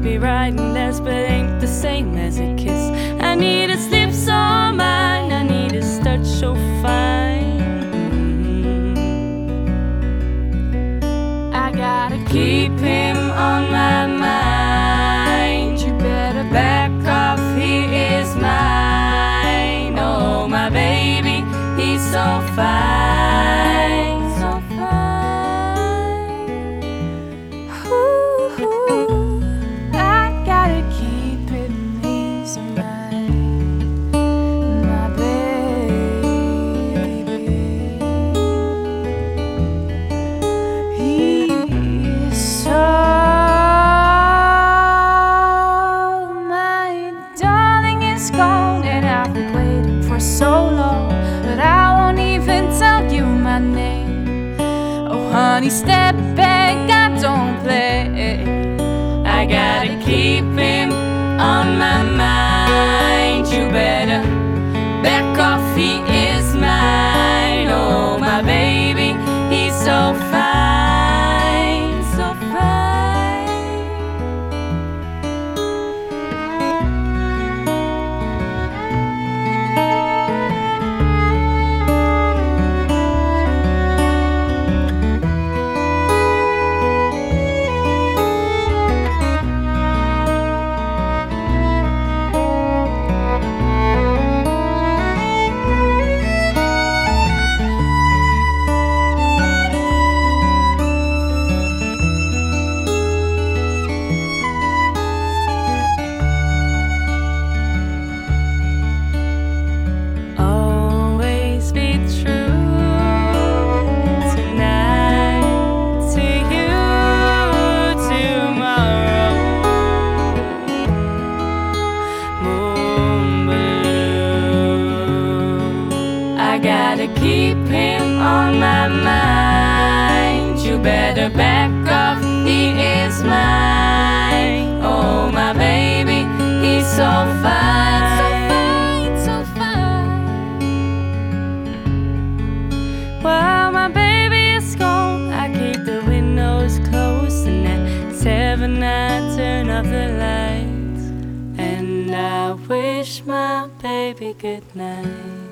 be right and less, but ain't the same as a kiss. I need his lips on mine, I need his touch so fine. I gotta keep him on my mind. You better back off, he is mine. Oh, my baby, he's so fine, so fine. Ooh, I gotta keep him, he's mine, my baby. He's so my darling is gone, and I've been waiting for so long, but I won't even tell you my name. Oh honey, step back, I don't play. I gotta keep him on my mind. You better back off, he is mine. Oh my baby, he's so fine, so fine. Always be true tonight, to you tomorrow. Moon blue, I gotta keep him on my mind. You better back off, he is mine. Oh my baby, he's so fine, so fine, so fine. While my baby is gone, I keep the windows closed, and at 7 I turn off the lights, and I wish my baby good night.